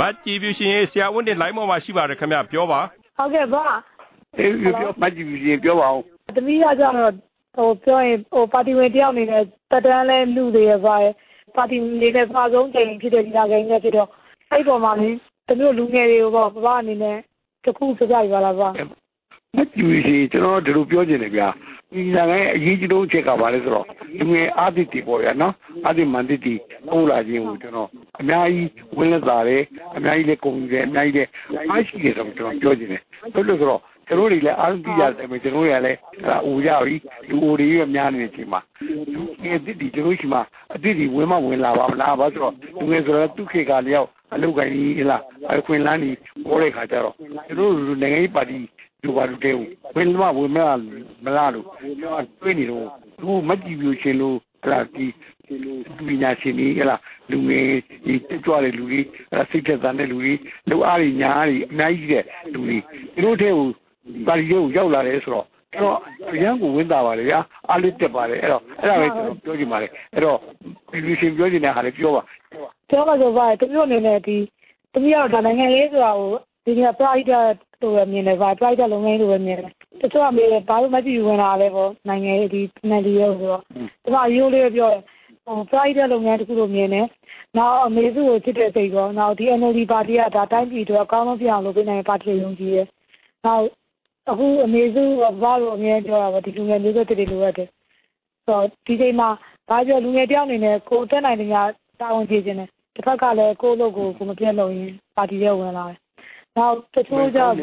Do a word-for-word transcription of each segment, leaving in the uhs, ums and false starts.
Machibushi, Sia, when the Limo Mashiba come up, Jova. Okay, ba. Machibushi, Jova. The Mia John or Joy or Party went down in it, but I knew they by Party later was own thing to the Nagain. I got money, the new Lunari of one in there to cool the guy. Machibushi, you know, the Rupio. You don't check about it all. You may add it, boy, no? Add him Manditi, all I you know. Nay, Willazare, and Naile Naide. I see it on Georgine. So look, Terrorilla, I'll be at the Metroyale, Uyari, Uri, and Yanitima. Didi, Jerusalem, Didi, women will lava, lava, to Ezra, to Kigalio, a look at Ila, a Quinlani, Ore Catero. You know, anybody. To what do when one will Malado, twenty, who might give you Chelo, Clarky, Vinacini, Lume, Tuale Louis, Sita Zane Louis, Luari Nari, Naide, Louis. You don't tell, but you, Yola Esro. No, young window, I lit the body, and I told you, Mary, at all. You should go in a hurry. Tell us about the community. To me, I'm going to being a pride to a minute, I tried a long way to a minute. The two of me, about my view when I level nine eighty, ninety years ago. Now you live your pride along at two minutes. Now a major will sit at the now the N L D party at that time to a common piano in a party here. Now, who a major of value near what you can do to do it. So, T J Ma, I just look down in a coat and I think down in the Pakale, co logo from a piano in party when I. Now, the two jobs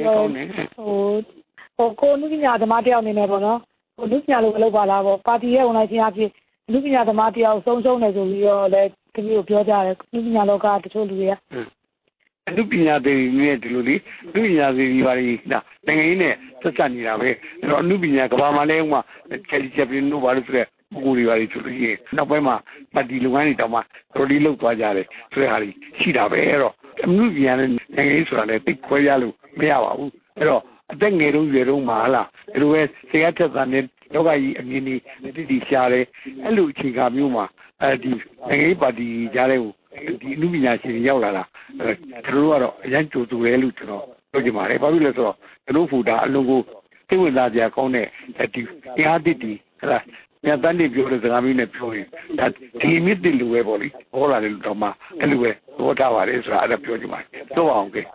or looking at the Matia in Evono, or looking at the Lobalavo, party when I see happy, looking at the Matia, so so as we all let you pure direct, looking at Loca to Tulia. Looking at the near to Ludi, looking at the Varina, Tangine, Satanina, Nubina, Kamalema, and Kelly Chaplin, no one is Uri to the Novema, but the Luanitama, Rodilo Quajare, Ferrari, Shida Vero. Nubian and Israel, a big Koyalu, Meawa, then Geru Mala, Rues, Theatre than it, Yogai, Mini, Didi Share, and Luciga Muma, anybody Jareu, the Nubian Yola, Truaro, Yanto to Eluto, Logimare, Pavilato, Rufuda, Lugu, Tiwilla Cone, at the Yaditi. Yeah, then the beauty that I'm in a point that he meet the Lueboli, all a little Toma, anyway, what our is rather pure. So, okay.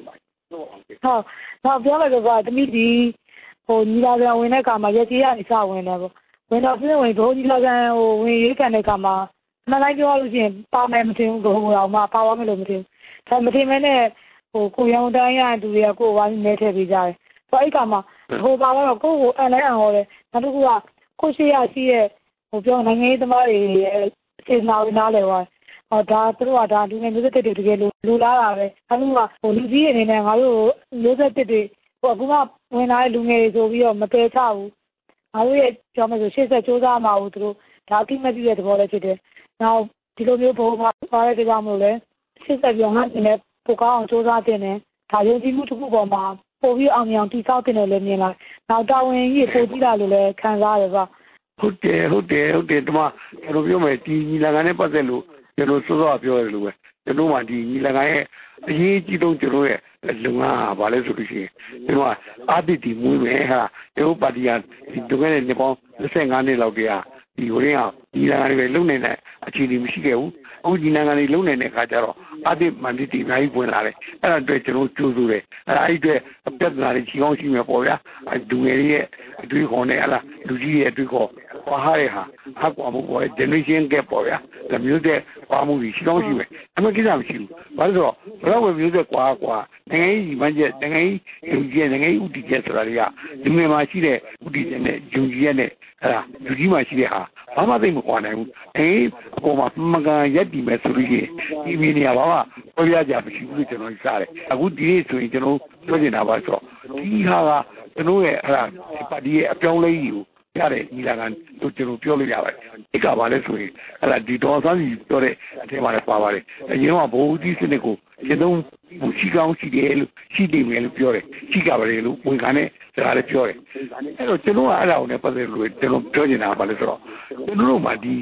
Now, now, the other about the meeting, or Nila, when I come, I get here, it's our whenever. When I feel when go Nila, or when you can come out, and I like you always in Power Meeting, go out my power meeting. Tell me, man, or Koyan Diane, do we go one meter with I. So I come out, go power, go and I am and who are. Could I see it? Or John, I made the money is now in Alewa. Or that through a dad doing a visit to get Lula, Alua, or Luzian, and I will lose it. Or go up when I do it over your Mateo. I will jump as a she's a Josa out through talking maybe at the volatility. Now, Tilomio Poma, Fire the Gamule, she's a young hunt in a Poca Josa Tene, Tayoji to Puma. For we are young to South in a Lemina. Now, down in here, for Dila, can Lava. Who dare, who dare, who dare, Toma, Robio, Nilagane Pazelu, you know, so up your Lue. You know what, Nilagane, he don't know it, Luma, Valesu, you know, Aditi, Mumeha, everybody had to get in the ball, the same Anilogia, the Uria, Nilagane Lune, actually, Michigan. Oh, Dinagani Lune Cajaro, Adi Manditi, Naipolare, and I bet you to do it. I do a personality, Chigosia, I do a do Honella, Lucia Duco, or Hareha, Haquamu, Generation Gaporia, the music, Pamu, she don't see it. I'm a kid of you. But so, flower music, Qua, Nangai, Manja, Nangai, Ujian, Uti Jessaria, the Machide, Uti and Juliane, Jujima Chideha, Amazing one, eh, Oma Maga Yeti Mesuri, Iminia, Oya Japi, on Sare. I would be to it, you know, Navaso. Tiha, the Noe, Padi, a pure you, Yare, Milan, to Pure Yara. Take a wallet way, and I did all some story at the Power. And you know about this in the go. You don't, she goes, she gave, she did me pure, she got a little, we can Sare Pure. And you know, I don't know, they don't turn in our Balletro. The room, I did.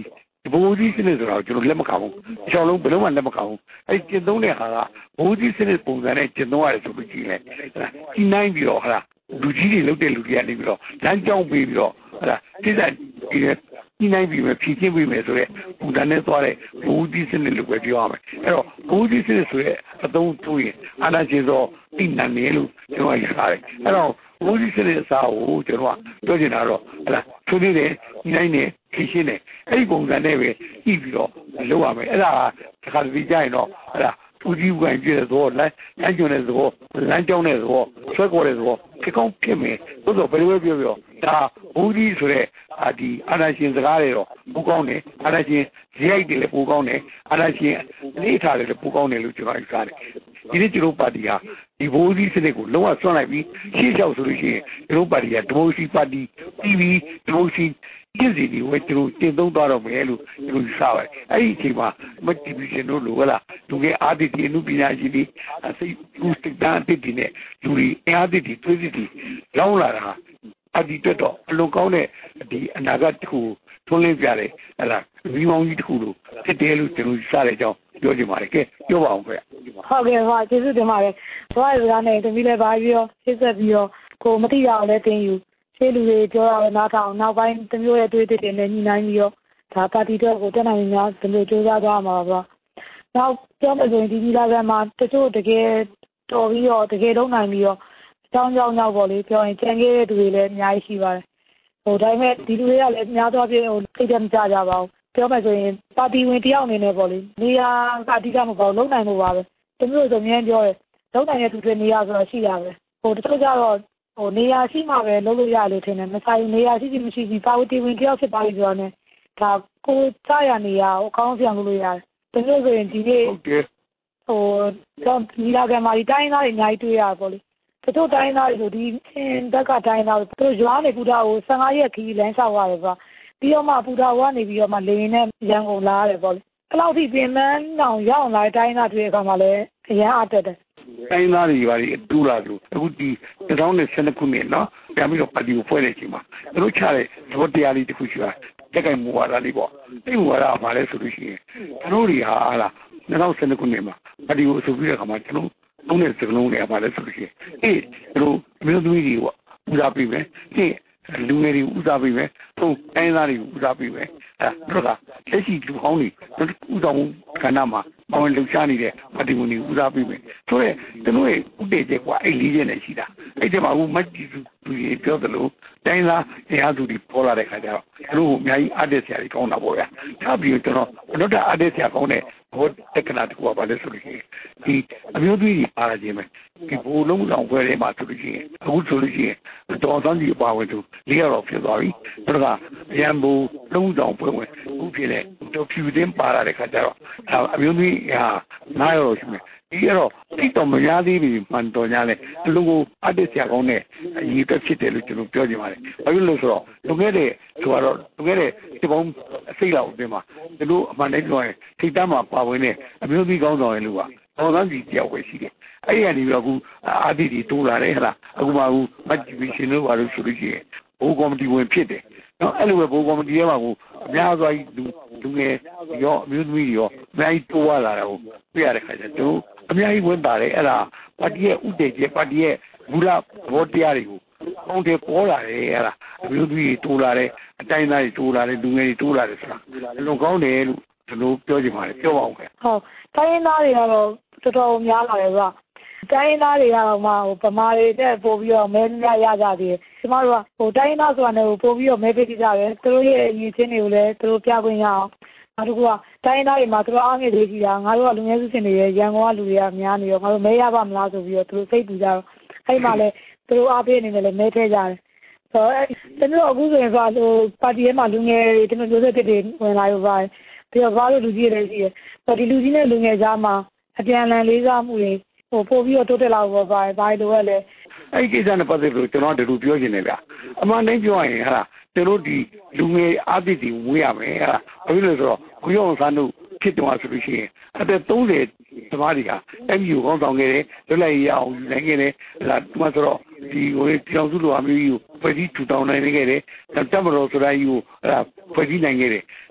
ဘူဒီစနစ်ဆိုတော့ကျွန်တော်လက်မခံဘူးအချောင်းလုံးဘယ်လုံးမှလက်မခံဘူးအဲ့ကျင့်သုံးတဲ့ဟာကဘူဒီစနစ်ပုံစံနဲ့ကျင့်သုံးရတယ်ဆိုလို့ရှိရင်ကြီးနိုင်ပြီးတော့ဟာလူကြီးတွေလုပ်တဲ့လူတွေကနေပြီးတော့လမ်းကြောင်းပေးပြီးတော့ဟာတိကျဒီကြီးနိုင်ပြီးမှဖြည့်ချင်းပြီးမယ်ဆိုတော့ပုံစံနဲ့သွားတဲ့ဘူဒီစနစ်လို့ပဲပြောရမယ်အဲ့တော့ဘူဒီစနစ်ဆိုတဲ့အသုံးတူရင်အာနာရှင်သောတိနန်နေလို့ကျွန်တော်ရပါတယ်အဲ့တော့ဘူဒီစနစ်အစားကိုကျွန်တော်ကပြောချင်တာတော့ဟာသူနေတယ်ကြီးနိုင်တယ်ဖြည့်ရှင်းတယ်အဲ့ဒီပုံစံနဲ့ပဲကြည့်ပြီးတော့လုပ်ရမယ်အဲ့ဒါကတစ်ခါတည်းကြရင်တော့ဟာသူကြီးကပြည့်တဲ့သောလမ်းလမ်းကျွန်းတဲ့သောလမ်းကြောင်းတဲ့သောဆွဲခေါ်တဲ့သောဖြစ်ကောင်းဖြစ်မယ်သို့တော့ဘယ်လိုပဲပြောပြောဒါဘူဒီဆိုတဲ့အာဒီအာနာရှင်စကားတွေတော့ပူကောင်းတယ်အာနာရှင်ဇိုက်တွေလည်းပူကောင်းတယ်အာနာရှင်အနေထားတွေလည်းပူကောင်းတယ်လို့ကျွန်တော်ယူဆတယ်ဒီနေ့ကျွန်တော်ပါတီဟာဒီဘူဒီစနစ်ကိုလုံးဝဆွန့်လိုက်ပြီးရှေ့လျှောက်ဆိုလို့ရှိရင်ကျွန်တော်ပါတီကဒီမိုစီပါတီတီဗီဒီမိုစီကျင်းစီဒီဝဲကျွန်တော်တင်သုံးသွားတော့မယ်လို့ကျွန်တော်ယူဆပါတယ်အဲ့ဒီအချိန်မှာမတီဗီရှင်တို့လိုဟလားသူကအာဒီတီအမှုပညာရှင်တွေစိတ်ကူးစိတ်ဓာတ်အစ်တီနဲ့လူတွေအားတီတီသွေးတီလောင်းလာတာအဒီတက်တော့အလုံးကောင်းတဲ့ဒီအနာဂတ်တစ်ခုထွန်းလင်းပြတယ်ဟလားဒီမောင်ကြီးတစ်ခုလို့ဖြစ်တယ်လို့ကျွန်တော်စတဲ့အကြောင်းပြောချင်ပါတယ်ကဲပြောပါအောင်ခင်ဗျဟုတ်ကဲ့ပါကျေးဇူးတင်ပါတယ်ဘာလို့လဲနဲ့တမီးလည်းပါပြီးတော့ရှင်းဆက်ပြီးတော့ကိုမတိရအောင်လည်းတင်ယူရှင်းလူတွေပြောရအောင်နားထောင်နောက်ပိုင်းတမျိုးရဲ့တွေးတစ်တင်နဲ့ညီနိုင်ပြီးတော့ဒါပါတီတော့ကိုတက်နိုင်များဒီလိုကြိုးစားသွားမှာပါနောက်ပြောမယ်ဆိုရင်ဒီဒီလာကမှာတချို့တကယ်တော်ပြီးတော့တကယ်လုံးနိုင်ပြီးတော့အကြောင်းကြောင်းရောက်ပေါ့လေပြောရင်ကြံခဲ့တဲ့သူတွေလည်းအများကြီးရှိပါတယ်ဟိုဒါပေမဲ့ဒီလူတွေကလည်းအများသောအားဖြင့်ဟိုသိတယ်မကြကြပါဘူးပြောမယ်ဆိုရင်ပါတီဝင်တယောက်အနေနဲ့ပေါ့လေနေရာအဓိကမပေါ့လုံးနိုင်မှုပါပဲတမျိုးဆိုမြဲပြောတယ်လုံးနိုင်တဲ့သူတွေနေရာဆိုတော့ရှိရပဲဟိုတချို့ကြတော့ဟိုနေရာရှိမှပဲလုံးလို့ရလို့ထင်တယ်မဆိုင်နေရာရှိရှိမရှိရှိပါတီဝင်တယောက်ဖြစ်ပါလိမ့်ဆိုတော့ ਨੇ ဒါကိုကြားရနေရအကောင်းပြောင်းလုပ်လို့ရတယ်တမျိုးဆိုရင်ဒီနေ့ဟုတ်တယ်ဟိုတော့ဒီလာကမာဒီတိုင်းသားတွေအများကြီးတွေ့ရပါလေတချို့တိုင်းသားတွေဆိုဒီအင်းတက်ကတိုင်းသားတွေသူတို့ရွာနေပူတာကိုဆယ်ငါးရက်ခီးလမ်းလျှောက်ရတယ်ကွာပြီးတော့မှပူတာကနေပြီးတော့မှလေရင်နဲ့ရန်ကုန်လာရတယ်ပေါ့လေအဲ့လောက်ထိပြင်ပန်းအောင်ရောက်လာတိုင်းသားတွေအခါမှာလည်းအရန်အတက်တယ်တိုင်းသားတွေပါဒီအတူလာလို့အခုဒီtwo thousand twelveခုနှစ်နော်ပြန်ပြီးတော့ပါတီကိုဖွဲ့တဲ့အချိန်မှာသူတို့ချတဲ့သဘောတရားလေးတစ်ခုရှိတာတက်ကင်မူဝါဒလေးပေါ့အဲ့မူဝါဒကဘာလဲဆိုလို့ရှိရင်ကျွန်တော်တွေဟာဟာလားtwo thousand twelveခုနှစ်မှာပါတီကိုအဆိုပြုတဲ့အခါမှာကျွန်တော်သုံးတဲ့စကလုံးတွေပါလဲဆိုလို့ရှိရင်အေးတို့အမျိုးသမီးတွေပေါ့ဦးစားပေးမယ်ဒီလူငယ်တွေဦးစားပေးမယ်သုံးတိုင်းသားတွေဦးစားပေးမယ်အဲတို့ကလက်ရှိလူဟောင်းတွေဦးဆောင်ကဏ္ဍမှာပေါဝင်လှူရှားနေတဲ့ပါတီဝင်တွေဦးစားပေးမယ်ဆိုတော့ကျွန်တော်ရဲ့ဥတည်ချက်ကွာအဲ့လေးချက်နဲ့ရှိတာအဲ့ဒီမှာဟိုမတ်ကြီးသူတွေပြောသလိုတိုင်းသားတရားသူတွေပေါ်လာတဲ့ခါကျတော့ကျွန်တော်အများကြီးအားတက်စရာတွေကောင်းတာပေါ့ဗျာထားပြီးကျွန်တော်ဘလို့တာအားတက်စရာကောင်းတဲ့ဘောတက္ကနာတကူပါလဲဆိုလို့ရှိရင်ဒီအမျိုးသမီးတွေပါလာခြင်းပဲဒီဘိုးလုံးဆောင်ခွဲထဲမှာဆိုလို့ရှိရင်အခုဆိုလို့ရှိရင်တော်စမ်းကြီးပါဝင်သူလေးရောဖြစ်သွားပြီတို့ကအရန်ဘိုးလုံးဆောင်ပွဲဝင်အခုဖြစ်တဲ့တို့ဖြူတင်းပါလာတဲ့ခါကျတော့အမျိုးသမီးဟာနားရောရှိမယ်ဒီကတော့တိတ်တော်မများသေးဘူးမှန်တော်ညာလေအလုံးကိုအတက်ဆရာကောင်းတဲ့အရေးတက်ဖြစ်တယ်လို့ကျွန်တော်ပြောချင်ပါတယ်ဘာဖြစ်လို့ဆိုတော့လူငယ်တဲ့ဆိုတော့လူငယ်တဲ့ဒီပေါင်းအစိတ်လောက်အတွင်းမှာသူတို့အမှန်တည်းပြောရင်ထိတ်တမ်းမှာပါဝင်တဲ့အမျိုးသမီးကောင်းဆောင်ရဲ့လူကတော်သားစီတယောက်ပဲရှိတယ်အဲ့ဒီကနေပြီးတော့အခုအာဒီတီတိုးလာတယ်ဟလားအခုမှအခုမတ်ဂျီဗီရှင်တို့ဘာလို့ဆိုလို့ရှိရင်ဘိုးကော်မတီဝင်ဖြစ်တယ်နော်အဲ့လိုပဲဘိုးကော်မတီထဲမှာကိုအများစွာကြီးလူလူငယ်ရောအမျိုးသမီးရောအများကြီးတိုးလာတာကိုပြရတဲ့ခါကျတော့အများကြီးဝင်ပါတယ်အဲ့ဒါပါတီရဲ့ဥတည်ချက်ပါတီရဲ့မူလဘောတရားတွေကိုအောင်းတယ်ပေါ်လာတယ်အဲ့ဒါအမျိုးသမီးတွေတိုးလာတယ်အတိုင်းသားတွေတိုးလာတယ်လူငယ်တွေတိုးလာတယ်ဆိုတာအလုံးကောင်းတယ်လို့ကျွန်တော်ပြောချင်ပါတယ်ပြောပါအောင်ခင်ဟုတ်တိုင်းသားတွေကတော့တော်တော်များလာတယ်ဗျတိုင်းသားတွေကတော့မှဟိုဗမာတွေတက်ပို့ပြီးတော့မဲများရကြသေးတယ်ကျမတို့ကဟိုတိုင်းသားဆိုတာနဲ့ပို့ပြီးတော့မဲပေးကြတယ်သူတို့ရဲ့အရေးချင်းတွေကိုလည်းသူတို့ပြခွင့်ရအောင်နောက်တစ်ခုကတိုင်းသားတွေမှာသူတို့အားငယ်လေးကြီးတာငါတို့ကလူငယ်စုစင်တွေရဲ့ရန်ကုန်ကလူတွေကများနေရောငါတို့မဲရပါမလားဆိုပြီးတော့သူတို့စိတ်ပူကြတော့အဲ့မှာလည်းသူတို့အားပေးအနေနဲ့လည်းမဲထည့်ကြတယ်ဆိုတော့တမျိုးအခုဆိုရင်ဆိုဟိုပါတီထဲမှာလူငယ်တွေတမျိုးမျိုးစစ်တွေဝင်လာရောပါတယ်ပြီးတော့ဘာလို့လူကြီးတွေရှိတယ်ဆိုတော့ဒီလူကြီးနဲ့လူငယ်ကြားမှာအပြန်အလှန်လေးစားမှုတွေဟိုပို့ပြီးတော့တိုးတက်လာတော့ပါတယ်ဘာလို့လဲအဲ့ဒီကိစ္စနဲ့ပတ်သက်လို့ကျွန်တော်တို့ပြောချင်တယ်ဗျအမှန်တည်းပြောရင်ဟာကျွန်တော်ဒီလူငယ်အသစ်တွေဝေးရမယ်ဟာဘာဖြစ်လို့ဆိုတော့ကိုရောအောင်ဆန်းတို့ဖြစ်တယ်ဆိုလို့ရှိရင်အသက်သirtyသမားတွေကအဲ့ဒီကိုကောင်းဆောင်ခဲ့တယ်လွတ်လပ်ရေးအောင်ယူနိုင်ခဲ့တယ်ဒါဒီမှာဆိုတော့ဒီဟိုပြောင်းစုလိုအမျိုးကြီးကိုဖွဲ့စည်းထူထောင်နိုင်ခဲ့တယ်တပ်မတော်ဆိုတာကြီးကိုအဲ့ဒါဖွဲ့စည်းနိုင်ခဲ့တယ်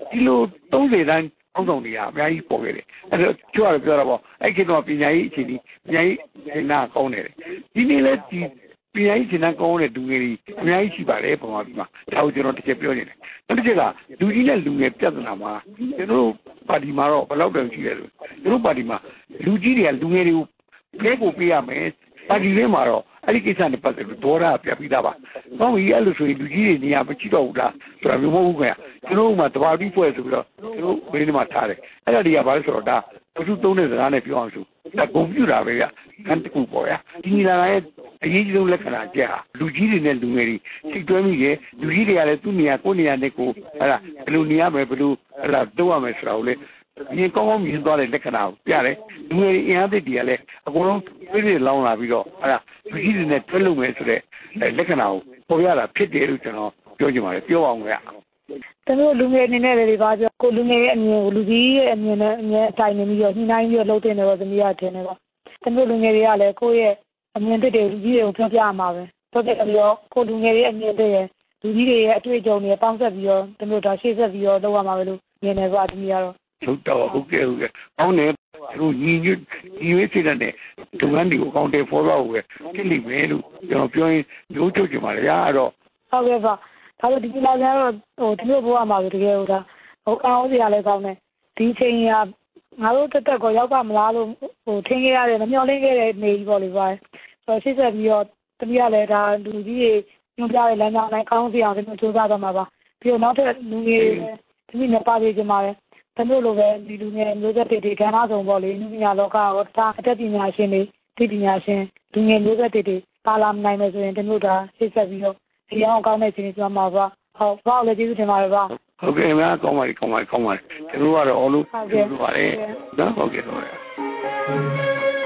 ဒီလိုသုံးဆယ်တန်းအောက်ဆောင်နေရအများကြီးပေါ်ခဲ့တယ်အဲ့တော့ကျွတ်ရပြောတာပေါ့အဲ့ခေတ်တော့ပညာရေးအခြေအနေပညာရေးရှင်းတာကောင်းတယ်ဒီနေ့လဲဒီပညာရေးရှင်းတာကောင်းတဲ့လူငယ်တွေအများကြီးရှိပါတယ်ပုံမှန်ပြီးမှဒါကိုကျွန်တော်တစ်ချက်ပြောနေတယ်နောက်တစ်ချက်ကလူကြီးနဲ့လူငယ်ပြဿနာမှာကျွန်တော်ပါတီမှာတော့ဘယ်လောက်တောင်ရှိတယ်လို့ကျွန်တော်ပါတီမှာလူကြီးတွေကလူငယ်တွေကိုလဲကိုပေးရမယ်ပါတီထဲမှာတော့အဲ့ဒီကိစ္စနဲ့ပတ်သက်လို့ဒေါ်ရပြပြီးသားပါ။ကောင်းပြီအဲ့လိုဆိုရင်လူကြီးတွေနေရာမကြည့်တော့ဘူးလားဆိုတာမျိုးမဟုတ်ဘူးခင်ဗျ။ကျွန်တော်တို့မှတဘာပြီးဖွဲ့ဆိုပြီးတော့ကျွန်တော်ဘယ်နေမှာထားတယ်။အဲ့ဒါတွေကဘာလဲဆိုတော့ဒါဘုသူသုံးတဲ့စကားနဲ့ပြောအောင်ဆိုဒါကွန်ပျူတာပဲဗျ။ကန်တကူပေါ့ဗျာ။ဒီညီလာခံရဲ့အရေးကြီးဆုံးလက္ခဏာကျဟာလူကြီးတွေနဲ့လူငယ်တွေစိတ်တွဲမိတယ်လူကြီးတွေကလည်းသူ့နေရာကိုယ့်နေရာနဲ့ကိုအဲ့ဒါဘယ်လိုနေရမယ်ဘယ်လိုအဲ့ဒါတော့ရမယ်ဆိုတာကိုလေဒီကောင်းကောင်းမြင်သွားတဲ့လက္ခဏာကိုပြတယ်လူငယ်အင်အားသစ်တွေကလည်းအကုန်လုံးပြည့်ပြည့်လောင်းလာပြီးတော့အဲ့ဒါလူကြီးတွေနဲ့တွဲလုပ်မယ်ဆိုတဲ့လက္ခဏာကိုပေါ်ရတာဖြစ်တယ်လို့ကျွန်တော်ပြောချင်ပါတယ်ပြောအောင်ခင်ဗျာတမျိုးလူငယ်အနေနဲ့လည်းပါပြောကိုလူငယ်ရဲ့အမြင်ကိုလူကြီးရဲ့အမြင်နဲ့အမြင်အတိုင်းနေပြီးတော့ညှိနှိုင်းပြီးတော့လုပ်တင်တယ်တော့သမီးရထင်တယ်ပေါ့တမျိုးလူငယ်တွေကလည်းကိုယ့်ရဲ့အမြင်တစ်တွေလူကြီးတွေကိုပြောပြရမှာပဲပြောပြပြီးတော့ကိုလူငယ်ရဲ့အမြင်တွေရဲ့လူကြီးတွေရဲ့အတွေ့အကြုံတွေပေါင်းစပ်ပြီးတော့တမျိုးဒါရှေ့ဆက်ပြီးတော့လုပ်ရမှာပဲလို့မြင်နေပါသမီးရတော့ဟုတ်တော့ဟုတ်ကဲ့ဟုတ်ကဲ့ကောင်းတယ်သူညီညွတ်ညီဝေးစိတ်နဲ့ဒုက္ခတွေကိုကောင်းတယ်ဖော်တော့ပဲဖြစ်လိမ့်မယ်လို့ကျွန်တော်ပြောရင်မျိုးချုပ်ချင်ပါလေရာတော့ဟုတ်ကဲ့ပါဒါဆိုဒီလာကြတော့ဟိုဒီလိုဘဝမှာတကယ်ဟိုဒါဟိုအောင်းစရာလည်းကောင်းတယ်ဒီချိန်ကငါတို့တက်တက်ကိုရောက်ပါမလားလို့ဟိုထင်ခဲ့ရတယ်မမျှော်လင့်ခဲ့တဲ့နေကြီးပေါ့လေပါဆိုတော့ရှေ့ဆက်ပြီးတော့တမီးကလည်းဒါလူကြီးတွေညွှန်ပြတဲ့လမ်းကြောင်းတိုင်းကောင်းစီအောင်ဒီလိုစူးစမ်းတော့မှာပါပြီးတော့နောက်ထပ်လူငယ်တမီးနဲ့ပါပေးကြပါမယ်တမျိုးလိုပဲဒီလူငယ်မျိုးဆက်တွေဒီကဏ္ဍဆောင်ပေါ့လေနုပညာလောကရောတခြားအတတ်ပညာရှင်တွေဒီပညာရှင်လူငယ်မျိုးဆက်တွေဒီပါလာနိုင်မယ်ဆိုရင်တမျိုးဒါရှင်းဆက်ပြီးတော့ဒီအောင်ကောင်းတဲ့ချိန်ကျွန်တော်မှာပါဟုတ်ပါလေကျေးဇူးတင်ပါတယ်ပါဟုတ်ကဲ့များကောင်းပါပြီကောင်းပါပြီကောင်းပါပြီကျွန်တော်ကတော့အားလုံးကျေးဇူးပါတယ်နော်ဟုတ်ကဲ့ဟုတ်ကဲ့